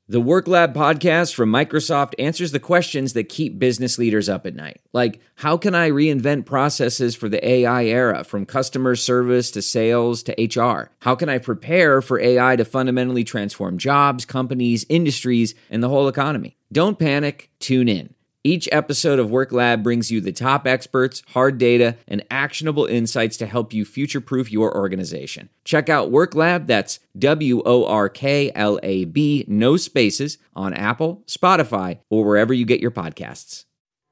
The Work Lab podcast from Microsoft answers the questions that keep business leaders up at night. Like, how can I reinvent processes for the AI era, from customer service to sales to HR? How can I prepare for AI to fundamentally transform jobs, companies, industries, and the whole economy? Don't panic, tune in. Each episode of Work Lab brings you the top experts, hard data, and actionable insights to help you future-proof your organization. Check out Work Lab, that's WORKLAB, no spaces, on Apple, Spotify, or wherever you get your podcasts.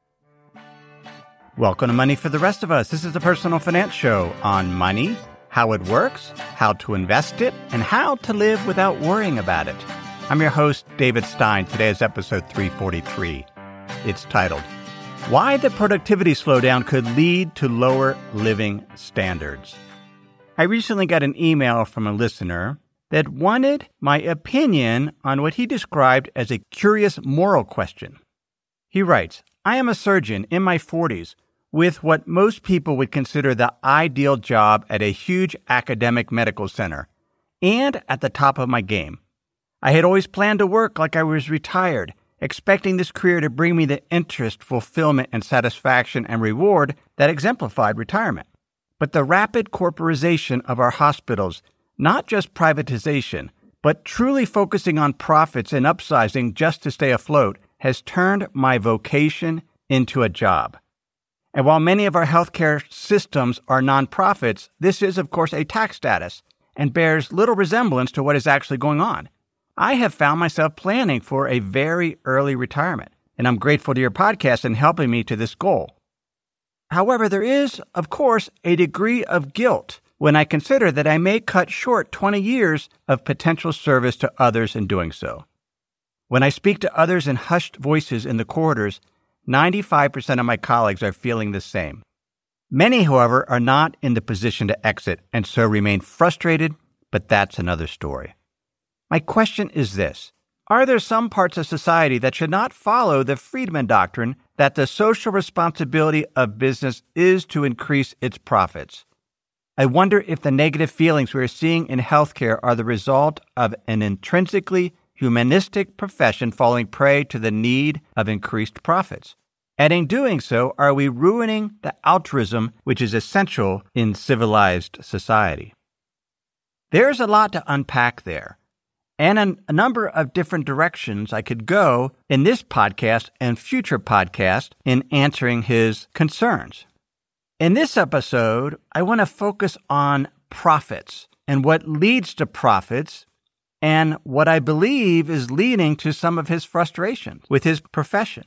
Welcome to Money for the Rest of Us. This is a personal finance show on money, how it works, how to invest it, and how to live without worrying about it. I'm your host, David Stein. Today is episode 343. It's titled, Why the Productivity Slowdown Could Lead to Lower Living Standards. I recently got an email from a listener that wanted my opinion on what he described as a curious moral question. He writes, I am a surgeon in my 40s with what most people would consider the ideal job at a huge academic medical center and at the top of my game. I had always planned to work like I was retired, expecting this career to bring me the interest, fulfillment, and satisfaction and reward that exemplified retirement. But the rapid corporatization of our hospitals, not just privatization, but truly focusing on profits and upsizing just to stay afloat, has turned my vocation into a job. And while many of our healthcare systems are nonprofits, this is, of course, a tax status and bears little resemblance to what is actually going on. I have found myself planning for a very early retirement, and I'm grateful to your podcast in helping me to this goal. However, there is, of course, a degree of guilt when I consider that I may cut short 20 years of potential service to others in doing so. When I speak to others in hushed voices in the corridors, 95% of my colleagues are feeling the same. Many, however, are not in the position to exit and so remain frustrated, but that's another story. My question is this. Are there some parts of society that should not follow the Friedman doctrine that the social responsibility of business is to increase its profits? I wonder if the negative feelings we are seeing in healthcare are the result of an intrinsically humanistic profession falling prey to the need of increased profits. And in doing so, are we ruining the altruism which is essential in civilized society? There's a lot to unpack there, and a number of different directions I could go in this podcast and future podcast in answering his concerns. In this episode, I want to focus on profits and what leads to profits and what I believe is leading to some of his frustration with his profession.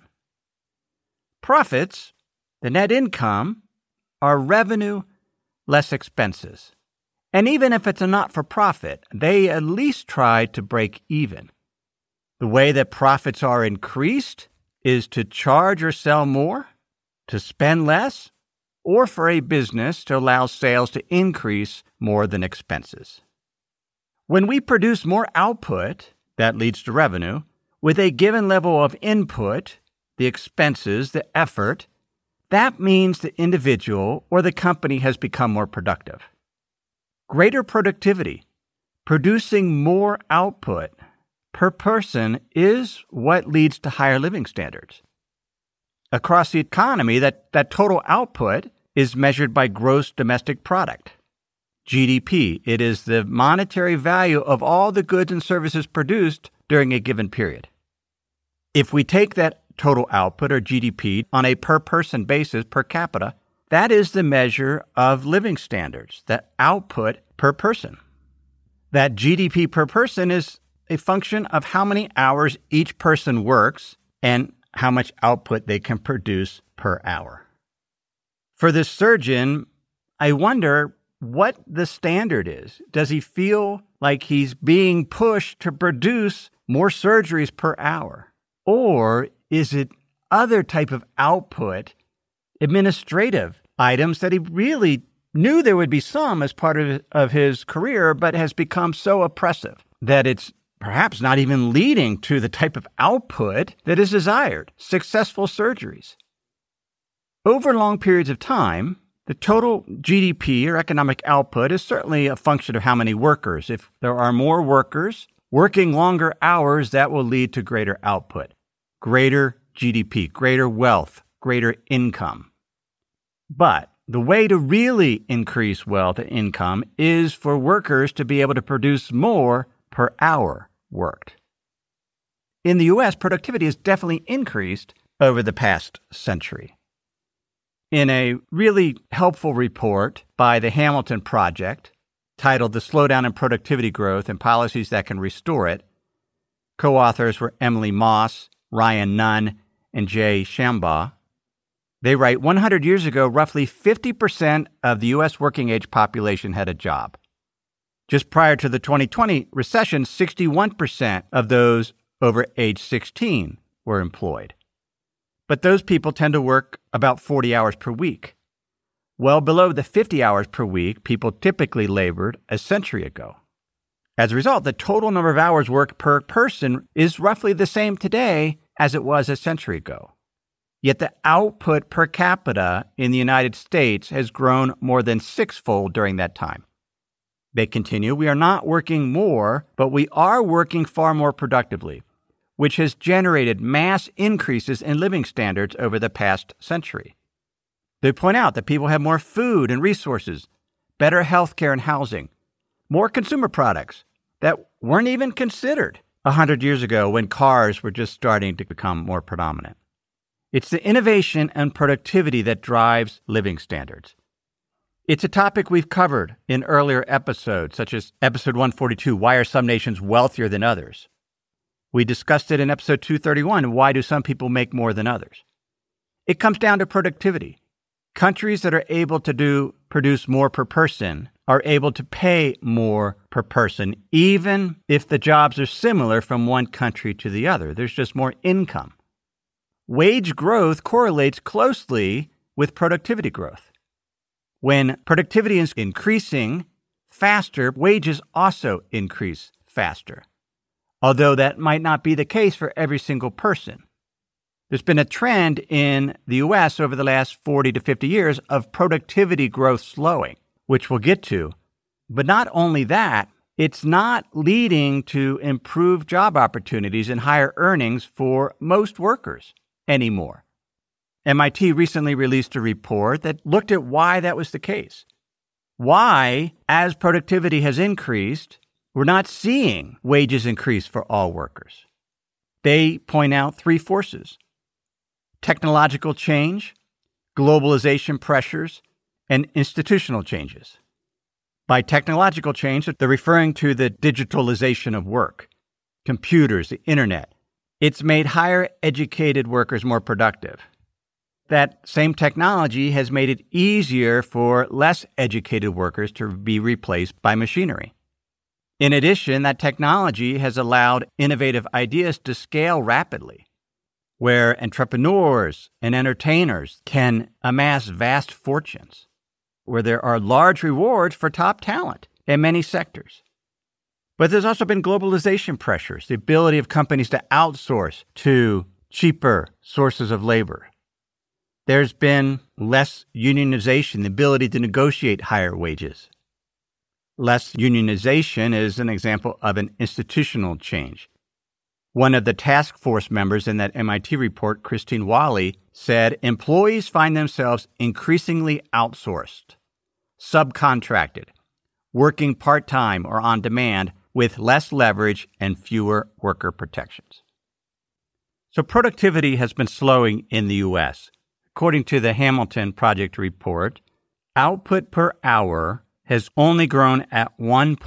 Profits, the net income, are revenue less expenses. And even if it's a not-for-profit, they at least try to break even. The way that profits are increased is to charge or sell more, to spend less, or for a business to allow sales to increase more than expenses. When we produce more output, that leads to revenue, with a given level of input, the expenses, the effort, that means the individual or the company has become more productive. Greater productivity, producing more output per person is what leads to higher living standards. Across the economy, that total output is measured by gross domestic product, GDP. It is the monetary value of all the goods and services produced during a given period. If we take that total output, or GDP, on a per-person basis, per capita, that is the measure of living standards, the output per person. That GDP per person is a function of how many hours each person works and how much output they can produce per hour. For the surgeon, I wonder what the standard is. Does he feel like he's being pushed to produce more surgeries per hour? Or is it other type of output, administrative items that he really knew there would be some as part of his career, but has become so oppressive that it's perhaps not even leading to the type of output that is desired, successful surgeries? Over long periods of time, the total GDP or economic output is certainly a function of how many workers. If there are more workers, working longer hours that will lead to greater output, greater GDP, greater wealth, greater income. But the way to really increase wealth and income is for workers to be able to produce more per hour worked. In the U.S., productivity has definitely increased over the past century. In a really helpful report by the Hamilton Project, titled The Slowdown in Productivity Growth and Policies That Can Restore It, co-authors were Emily Moss, Ryan Nunn, and Jay Shambaugh. They write, 100 years ago, roughly 50% of the U.S. working-age population had a job. Just prior to the 2020 recession, 61% of those over age 16 were employed. But those people tend to work about 40 hours per week, well below the 50 hours per week people typically labored a century ago. As a result, the total number of hours worked per person is roughly the same today as it was a century ago. Yet the output per capita in the United States has grown more than sixfold during that time. They continue, we are not working more, but we are working far more productively, which has generated mass increases in living standards over the past century. They point out that people have more food and resources, better health care and housing, more consumer products that weren't even considered 100 years ago when cars were just starting to become more predominant. It's the innovation and productivity that drives living standards. It's a topic we've covered in earlier episodes, such as episode 142, Why Are Some Nations Wealthier Than Others? We discussed it in episode 231, Why Do Some People Make More Than Others? It comes down to productivity. Countries that are able to produce more per person are able to pay more per person, even if the jobs are similar from one country to the other. There's just more income. Wage growth correlates closely with productivity growth. When productivity is increasing faster, wages also increase faster, although that might not be the case for every single person. There's been a trend in the U.S. over the last 40 to 50 years of productivity growth slowing, which we'll get to. But not only that, it's not leading to improved job opportunities and higher earnings for most workers anymore. MIT recently released a report that looked at why that was the case. Why, as productivity has increased, we're not seeing wages increase for all workers. They point out three forces: technological change, globalization pressures, and institutional changes. By technological change, they're referring to the digitalization of work, computers, the internet. It's made higher educated workers more productive. That same technology has made it easier for less educated workers to be replaced by machinery. In addition, that technology has allowed innovative ideas to scale rapidly, where entrepreneurs and entertainers can amass vast fortunes, where there are large rewards for top talent in many sectors. But there's also been globalization pressures, the ability of companies to outsource to cheaper sources of labor. There's been less unionization, the ability to negotiate higher wages. Less unionization is an example of an institutional change. One of the task force members in that MIT report, Christine Wally, said employees find themselves increasingly outsourced, subcontracted, working part-time or on demand with less leverage and fewer worker protections. So productivity has been slowing in the U.S. According to the Hamilton Project report, output per hour has only grown at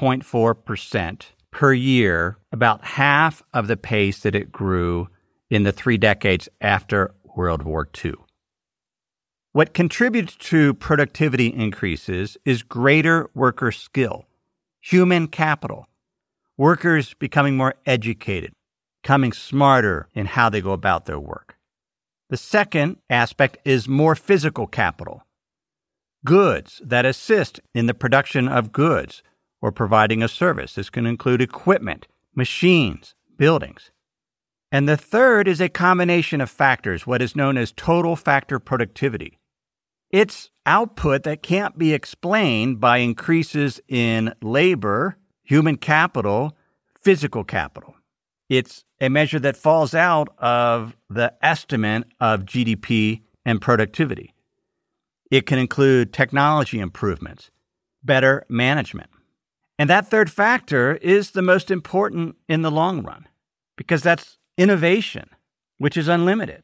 1.4% per year, about half of the pace that it grew in the 3 decades after World War II. What contributes to productivity increases is greater worker skill, human capital, workers becoming more educated, becoming smarter in how they go about their work. The second aspect is more physical capital, goods that assist in the production of goods or providing a service. This can include equipment, machines, buildings. And the third is a combination of factors, what is known as total factor productivity. It's output that can't be explained by increases in labor, human capital, physical capital. It's a measure that falls out of the estimate of GDP and productivity. It can include technology improvements, better management. And that third factor is the most important in the long run, because that's innovation, which is unlimited.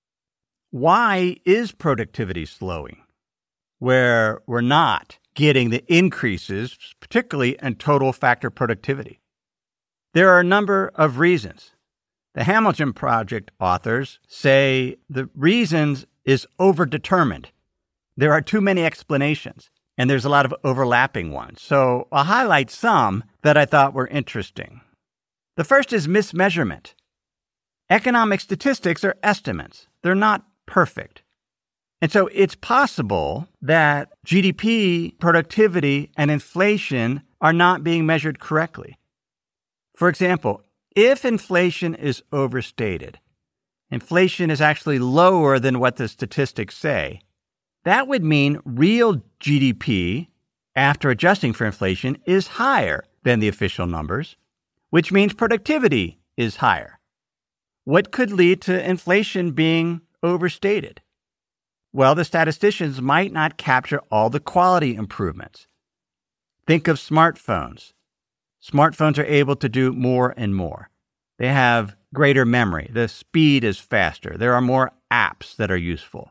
Why is productivity slowing, where we're not getting the increases, particularly in total factor productivity? There are a number of reasons. The Hamilton Project authors say the reasons is overdetermined. There are too many explanations, and there's a lot of overlapping ones. So I'll highlight some that I thought were interesting. The first is mismeasurement. Economic statistics are estimates. They're not perfect. And so it's possible that GDP, productivity, and inflation are not being measured correctly. For example, if inflation is overstated, inflation is actually lower than what the statistics say, that would mean real GDP, after adjusting for inflation, is higher than the official numbers, which means productivity is higher. What could lead to inflation being overstated? Well, the statisticians might not capture all the quality improvements. Think of smartphones. Smartphones are able to do more and more. They have greater memory. The speed is faster. There are more apps that are useful.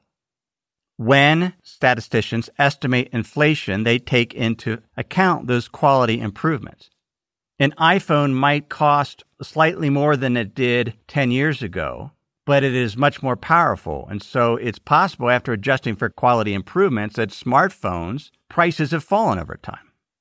When statisticians estimate inflation, they take into account those quality improvements. An iPhone might cost slightly more than it did 10 years ago, but it is much more powerful. And so it's possible, after adjusting for quality improvements, that smartphones' prices have fallen over time.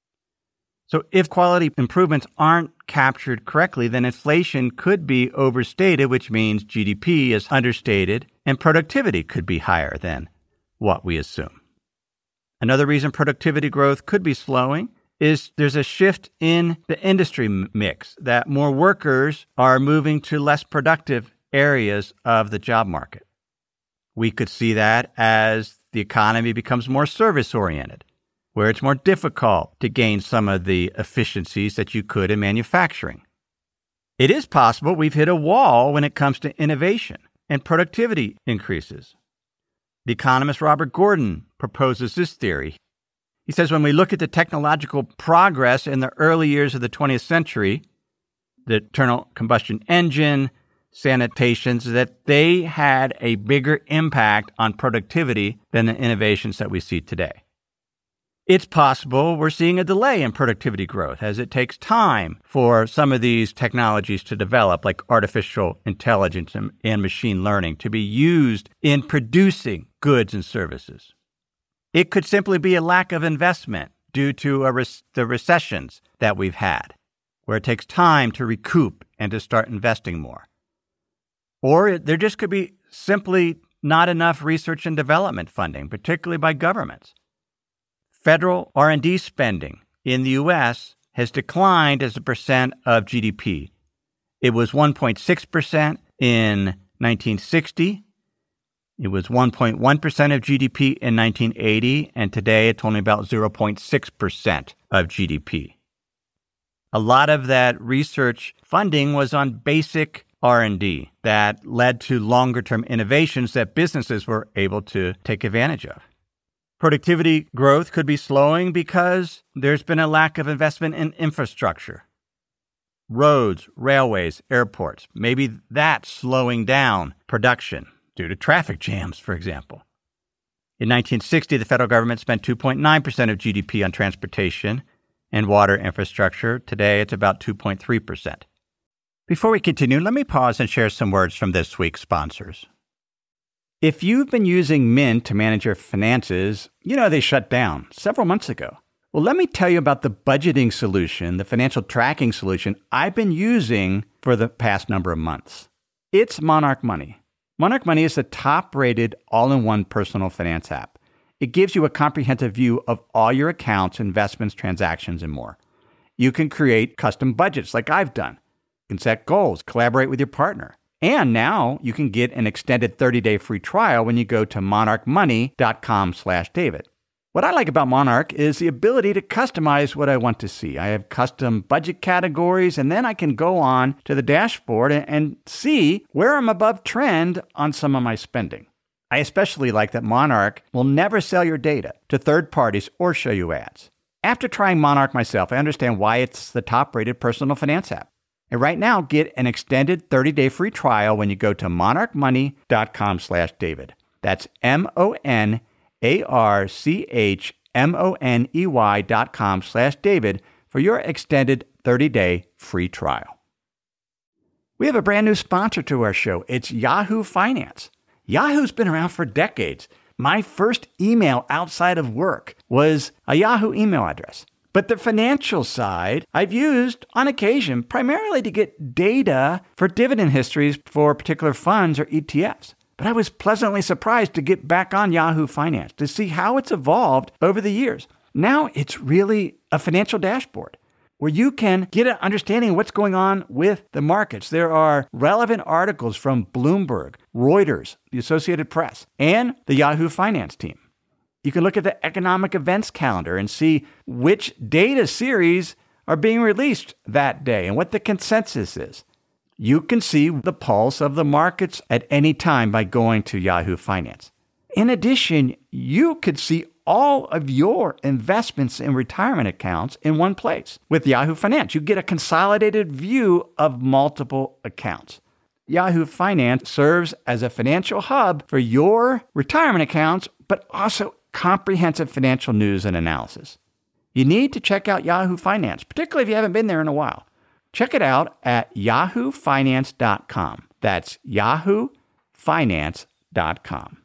So if quality improvements aren't captured correctly, then inflation could be overstated, which means GDP is understated and productivity could be higher than what we assume. Another reason productivity growth could be slowing is there's a shift in the industry mix, that more workers are moving to less productive areas of the job market. We could see that as the economy becomes more service-oriented, where it's more difficult to gain some of the efficiencies that you could in manufacturing. It is possible we've hit a wall when it comes to innovation and productivity increases. The economist Robert Gordon proposes this theory. He says when we look at the technological progress in the early years of the 20th century, the internal combustion engine, sanitations, that they had a bigger impact on productivity than the innovations that we see today. It's possible we're seeing a delay in productivity growth as it takes time for some of these technologies to develop, like artificial intelligence and machine learning, to be used in producing goods and services. It could simply be a lack of investment due to the recessions that we've had, where it takes time to recoup and to start investing more. Or there just could be simply not enough research and development funding, particularly by governments. Federal R&D spending in the U.S. has declined as a percent of GDP. It was 1.6% in 1960. It was 1.1% of GDP in 1980, and today it's only about 0.6% of GDP. A lot of that research funding was on basic R&D that led to longer-term innovations that businesses were able to take advantage of. Productivity growth could be slowing because there's been a lack of investment in infrastructure. Roads, railways, airports, maybe that's slowing down production due to traffic jams, for example. In 1960, the federal government spent 2.9% of GDP on transportation and water infrastructure. Today, it's about 2.3%. Before we continue, let me pause and share some words from this week's sponsors. If you've been using Mint to manage your finances, you know they shut down several months ago. Well, let me tell you about the budgeting solution, the financial tracking solution I've been using for the past number of months. It's Monarch Money. Monarch Money is the top-rated all-in-one personal finance app. It gives you a comprehensive view of all your accounts, investments, transactions, and more. You can create custom budgets like I've done. You can set goals, collaborate with your partner. And now you can get an extended 30-day free trial when you go to monarchmoney.com/David. What I like about Monarch is the ability to customize what I want to see. I have custom budget categories, and then I can go on to the dashboard and see where I'm above trend on some of my spending. I especially like that Monarch will never sell your data to third parties or show you ads. After trying Monarch myself, I understand why it's the top-rated personal finance app. And right now, get an extended 30-day free trial when you go to monarchmoney.com/David. That's monarchmoney.com/David for your extended 30-day free trial. We have a brand new sponsor to our show. It's Yahoo Finance. Yahoo's been around for decades. My first email outside of work was a Yahoo email address. But the financial side I've used on occasion primarily to get data for dividend histories for particular funds or ETFs. But I was pleasantly surprised to get back on Yahoo Finance to see how it's evolved over the years. Now it's really a financial dashboard where you can get an understanding of what's going on with the markets. There are relevant articles from Bloomberg, Reuters, the Associated Press, and the Yahoo Finance team. You can look at the economic events calendar and see which data series are being released that day and what the consensus is. You can see the pulse of the markets at any time by going to Yahoo Finance. In addition, you could see all of your investments in retirement accounts in one place. With Yahoo Finance, you get a consolidated view of multiple accounts. Yahoo Finance serves as a financial hub for your retirement accounts, but also comprehensive financial news and analysis. You need to check out Yahoo Finance, particularly if you haven't been there in a while. Check it out at yahoofinance.com. That's yahoofinance.com.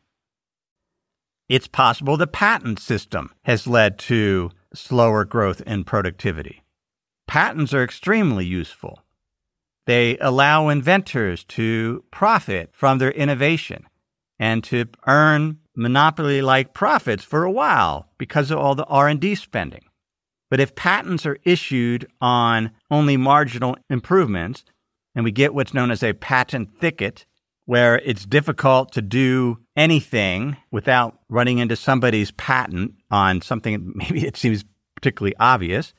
It's possible the patent system has led to slower growth in productivity. Patents are extremely useful. They allow inventors to profit from their innovation and to earn monopoly-like profits for a while because of all the R&D spending. But if patents are issued on only marginal improvements, and we get what's known as a patent thicket, where it's difficult to do anything without running into somebody's patent on something maybe it seems particularly obvious.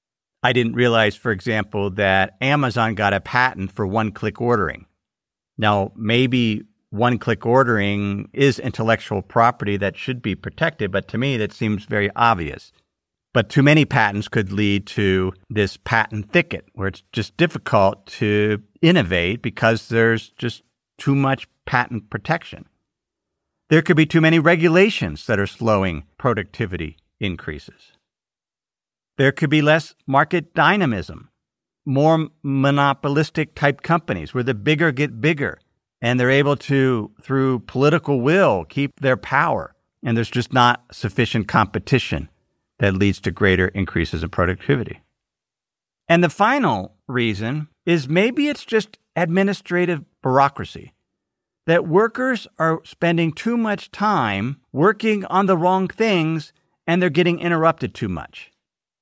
I didn't realize, for example, that Amazon got a patent for one-click ordering. Now, maybe one-click ordering is intellectual property that should be protected, but to me that seems very obvious. But too many patents could lead to this patent thicket where it's just difficult to innovate because there's just too much patent protection. There could be too many regulations that are slowing productivity increases. There could be less market dynamism, more monopolistic type companies where the bigger get bigger and they're able to, through political will, keep their power. And there's just not sufficient competition that leads to greater increases in productivity. And the final reason is maybe it's just administrative bureaucracy, that workers are spending too much time working on the wrong things and they're getting interrupted too much.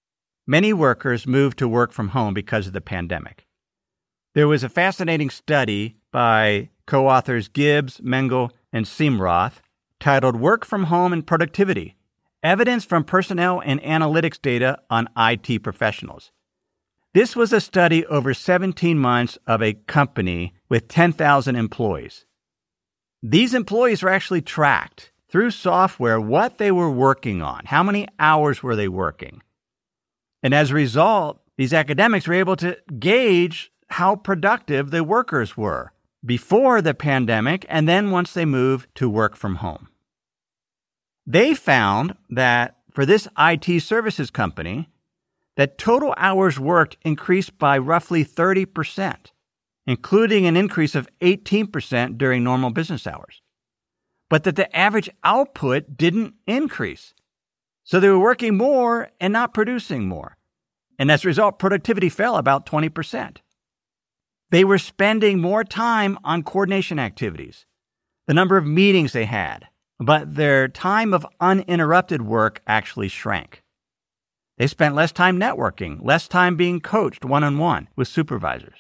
Many workers moved to work from home because of the pandemic. There was a fascinating study by co-authors Gibbs, Mengel, and Simroth titled Work from Home and Productivity: Evidence from Personnel and Analytics Data on IT Professionals. This was a study over 17 months of a company with 10,000 employees. These employees were actually tracked through software what they were working on, how many hours were they working. And as a result, these academics were able to gauge how productive the workers were before the pandemic and then once they moved to work from home. They found that for this IT services company, that total hours worked increased by roughly 30%, including an increase of 18% during normal business hours, but that the average output didn't increase. So they were working more and not producing more. And as a result, productivity fell about 20%. They were spending more time on coordination activities, the number of meetings they had, but their time of uninterrupted work actually shrank. They spent less time networking, less time being coached one-on-one with supervisors.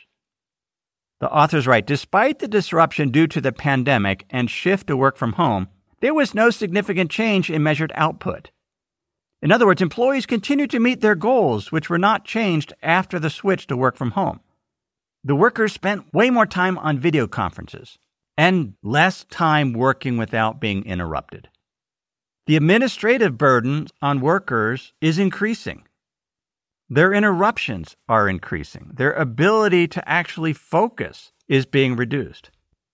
The authors write, despite the disruption due to the pandemic and shift to work from home, there was no significant change in measured output. In other words, employees continued to meet their goals, which were not changed after the switch to work from home. The workers spent way more time on video conferences and less time working without being interrupted. The administrative burden on workers is increasing. Their interruptions are increasing. Their ability to actually focus is being reduced.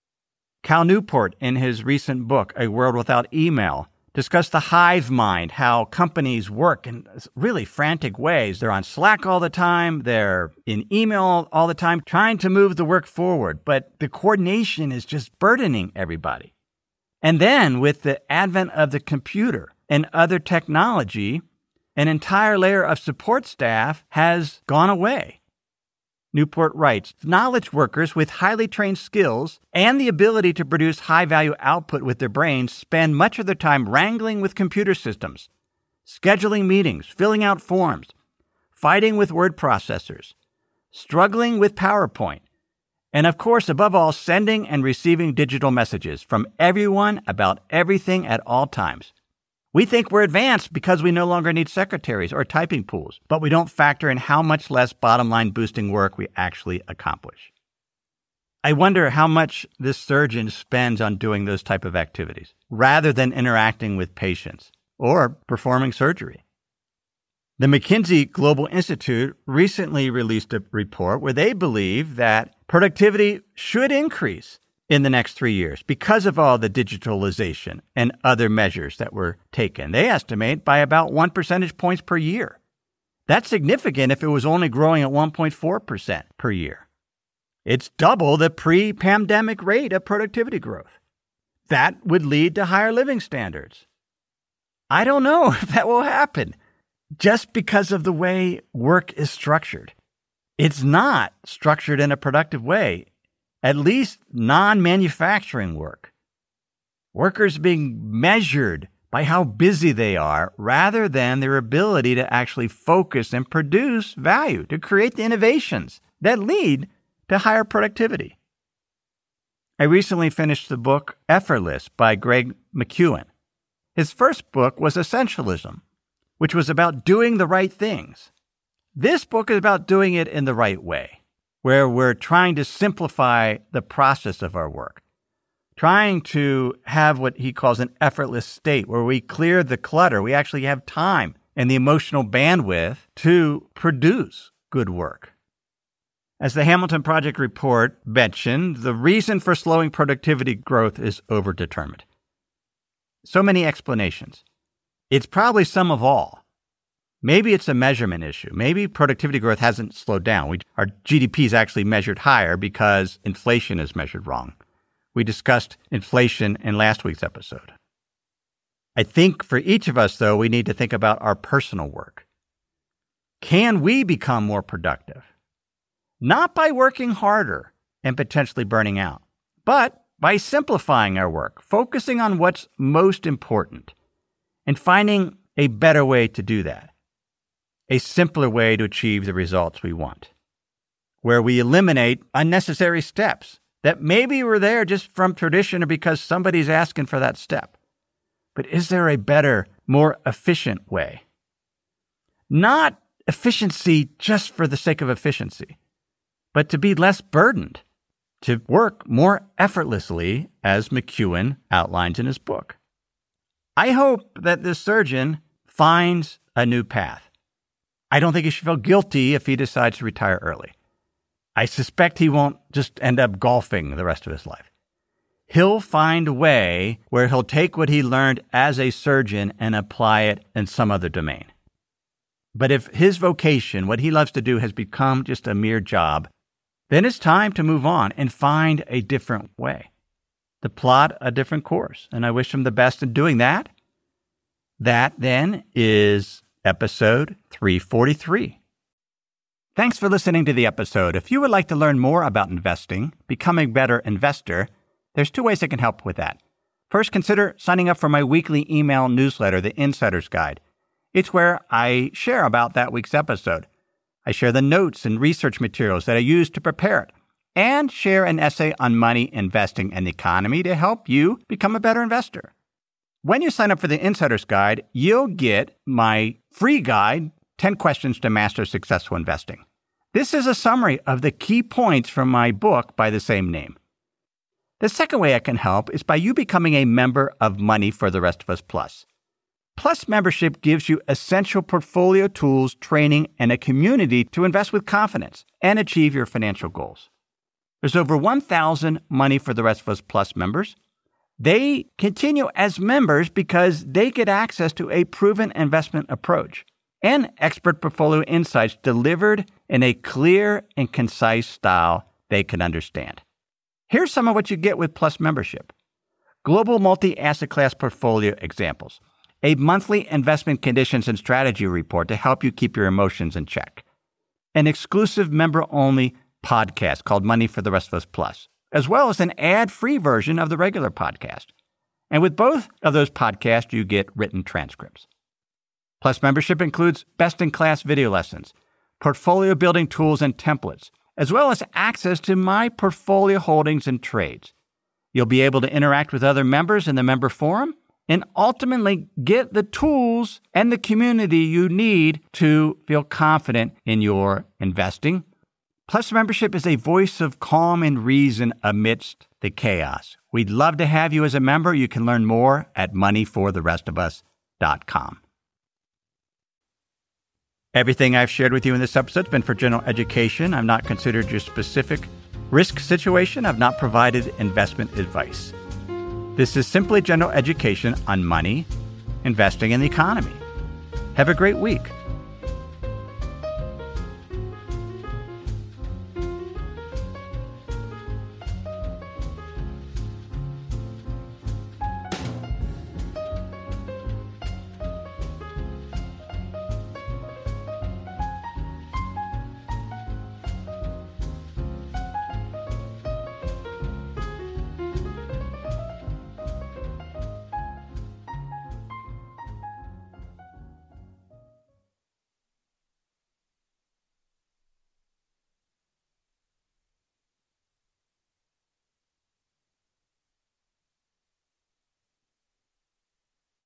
Cal Newport, in his recent book, A World Without Email, discussed the hive mind, how companies work in really frantic ways. They're on Slack all the time. They're in email all the time, trying to move the work forward. But the coordination is just burdening everybody. And then with the advent of the computer and other technology, an entire layer of support staff has gone away. Newport writes, knowledge workers with highly trained skills and the ability to produce high-value output with their brains spend much of their time wrangling with computer systems, scheduling meetings, filling out forms, fighting with word processors, struggling with PowerPoint, and of course, above all, sending and receiving digital messages from everyone about everything at all times. We think we're advanced because we no longer need secretaries or typing pools, but we don't factor in how much less bottom-line boosting work we actually accomplish. I wonder how much this surgeon spends on doing those type of activities, rather than interacting with patients or performing surgery. The McKinsey Global Institute recently released a report where they believe that productivity should increase in the next 3 years because of all the digitalization and other measures that were taken. They estimate by about 1 percentage points per year. That's significant if it was only growing at 1.4% per year. It's double the pre-pandemic rate of productivity growth. That would lead to higher living standards. I don't know if that will happen just because of the way work is structured. It's not structured in a productive way. At least non-manufacturing work. Workers being measured by how busy they are rather than their ability to actually focus and produce value, to create the innovations that lead to higher productivity. I recently finished the book Effortless by Greg McKeown. His first book was Essentialism, which was about doing the right things. This book is about doing it in the right way, where we're trying to simplify the process of our work, trying to have what he calls an effortless state, where we clear the clutter. We actually have time and the emotional bandwidth to produce good work. As the Hamilton Project report mentioned, the reason for slowing productivity growth is overdetermined. So many explanations. It's probably some of all. Maybe it's a measurement issue. Maybe productivity growth hasn't slowed down. Our GDP is actually measured higher because inflation is measured wrong. We discussed inflation in last week's episode. I think for each of us, though, we need to think about our personal work. Can we become more productive? Not by working harder and potentially burning out, but by simplifying our work, focusing on what's most important, and finding a better way to do that. A simpler way to achieve the results we want, where we eliminate unnecessary steps that maybe were there just from tradition or because somebody's asking for that step. But is there a better, more efficient way? Not efficiency just for the sake of efficiency, but to be less burdened, to work more effortlessly, as McKeown outlines in his book. I hope that this surgeon finds a new path. I don't think he should feel guilty if he decides to retire early. I suspect he won't just end up golfing the rest of his life. He'll find a way where he'll take what he learned as a surgeon and apply it in some other domain. But if his vocation, what he loves to do, has become just a mere job, then it's time to move on and find a different way, to plot a different course. And I wish him the best in doing that. That then is episode 343. Thanks for listening to the episode. If you would like to learn more about investing, becoming a better investor, there's 2 ways I can help with that. First, consider signing up for my weekly email newsletter, The Insider's Guide. It's where I share about that week's episode. I share the notes and research materials that I use to prepare it, and share an essay on money, investing, and the economy to help you become a better investor. When you sign up for the Insider's Guide, you'll get my free guide, 10 Questions to Master Successful Investing. This is a summary of the key points from my book by the same name. The second way I can help is by you becoming a member of Money for the Rest of Us Plus. Plus membership gives you essential portfolio tools, training, and a community to invest with confidence and achieve your financial goals. There's over 1,000 Money for the Rest of Us Plus members. They continue as members because they get access to a proven investment approach and expert portfolio insights delivered in a clear and concise style they can understand. Here's some of what you get with Plus membership. Global multi-asset class portfolio examples. A monthly investment conditions and strategy report to help you keep your emotions in check. An exclusive member-only podcast called Money for the Rest of Us Plus, as well as an ad-free version of the regular podcast. And with both of those podcasts, you get written transcripts. Plus membership includes best-in-class video lessons, portfolio building tools and templates, as well as access to my portfolio holdings and trades. You'll be able to interact with other members in the member forum and ultimately get the tools and the community you need to feel confident in your investing. Plus membership is a voice of calm and reason amidst the chaos. We'd love to have you as a member. You can learn more at moneyfortherestofus.com. Everything I've shared with you in this episode has been for general education. I've not considered your specific risk situation. I've not provided investment advice. This is simply general education on money, investing, and the economy. Have a great week.